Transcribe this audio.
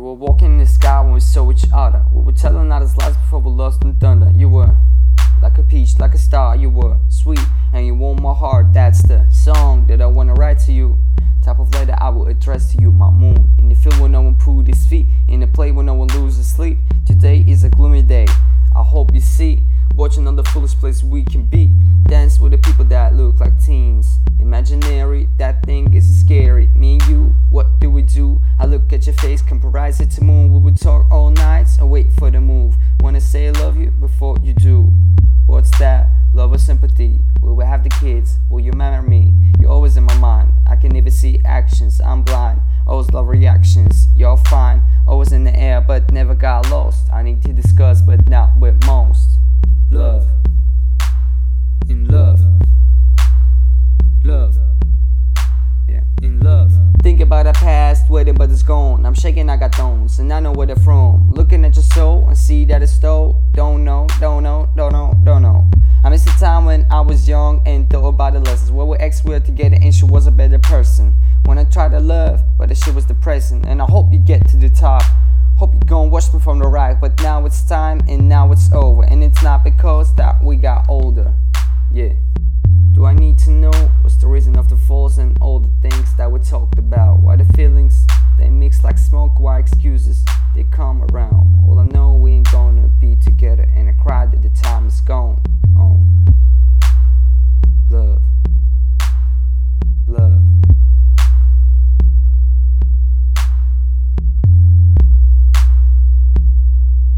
were walking in the sky when we saw each other. We were telling others lies before we lost in thunder. You were like a peach, like a star. You were sweet and you warmed my heart. That's the song that I wanna write to you. Type of letter I will address to you. My moon in the field where no one put his feet, in the play where no one loses sleep. Today is a gloomy day, I hope you see. Watching on the fullest place we can be. Dance with the people that look like teens. Imaginary, that thing is scary. Me and you, what do we do? I look at your face, comprise it to moon. We would talk all night and wait for the move. Wanna say I love you before you do. What's that? Love or sympathy? Will we have the kids? Will you marry me? You're always in my mind. I can never see actions, I'm blind. Always love reactions, you're fine. Always in the air but never got lost. I need to discuss but not with most. Love. In love. Love. Yeah, in love. Think about our past, waiting but it's gone. I'm shaking, I got thorns, and I know where they're from. Looking at your soul and see that it's stole. Don't know. I miss the time when I was young and thought about the lessons. Where we ex-were together and she was a better person. When I tried to love, but the shit was depressing. And I hope you get to the top. Hope you gon' watch me from the right. But now it's time and now it's over.